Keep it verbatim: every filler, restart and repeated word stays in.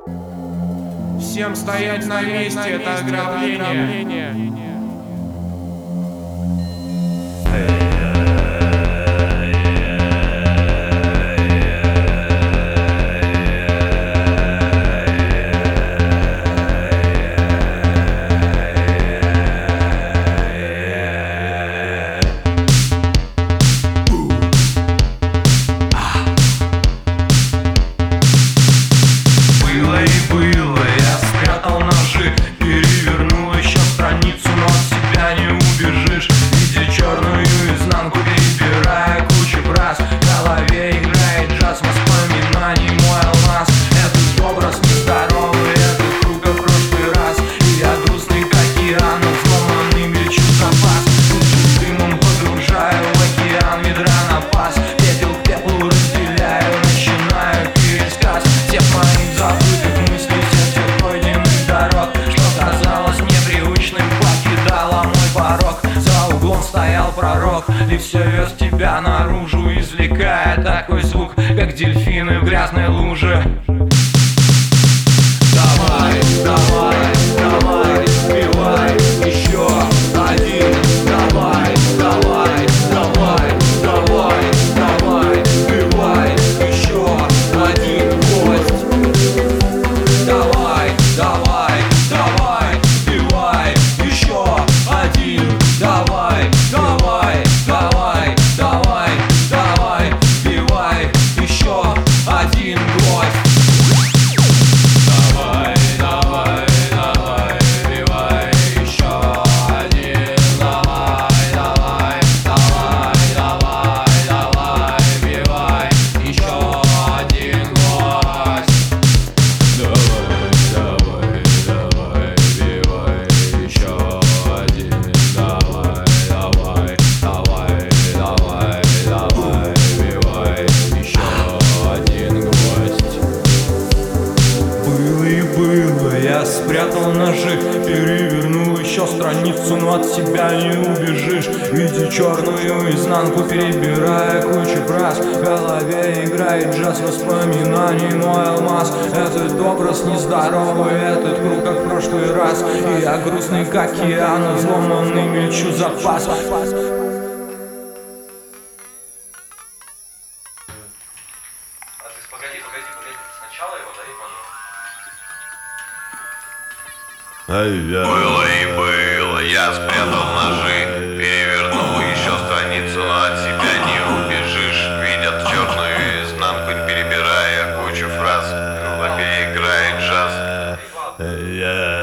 Всем стоять на месте, это ограбление. Пророк, и все вез тебя наружу, извлекая такой звук, как дельфины в грязной луже. Давай, давай, давай, пивай еще один. Давай, давай, давай, давай, давай, пивай еще один гость. Давай, давай, давай, пивай еще один. Давай, давай, давай, давай, давай, пивай еще один гость. Давай, давай, давай, пивай еще один. Давай, давай, давай, давай, давай, пивай еще один гость. Давай, давай, давай, пивай еще один. Давай, давай, давай, давай, давай, пивай еще один гость. Было и было, я спрятал ножи, перевернул еще страницу, но от себя не убежишь. Видя черную изнанку, перебирая кучу фраз, в голове играет джаз воспоминаний, мой алмаз. Этот образ нездоровый, этот круг, как в прошлый раз. И я грустный, как океан, взломанный мечу запас. А ты погоди, погоди, погоди. Сначала его, да, ебану. Было и было, я спрятал ножи, перевернул еще страницу, но от себя не убежишь. Видят черную изнанку, перебирая кучу фраз, в голове играет джаз.